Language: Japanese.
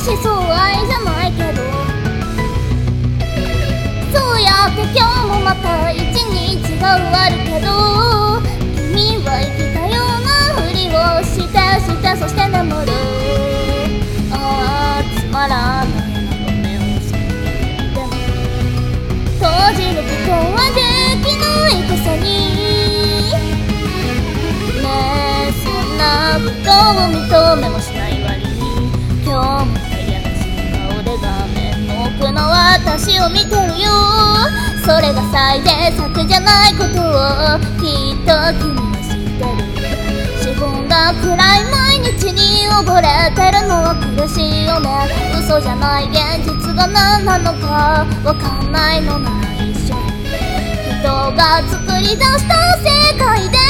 しそう愛じゃないけど、そうやって今日もまた一日が終わるけど、君は生きたようなふりをしてそして眠る。ああつまらないな目を閉めても閉じることはできないくせにねえ、そんなことを認めもしない割に今日も嫌な顔で画面の奥の私を見てるよ。それが最善策じゃないことをきっと君は知ってる。しぼんだ暗い毎日に溺れてるのは苦しいよね。嘘じゃない現実が何なのかわかんないのなら一緒に人が作り出した世界で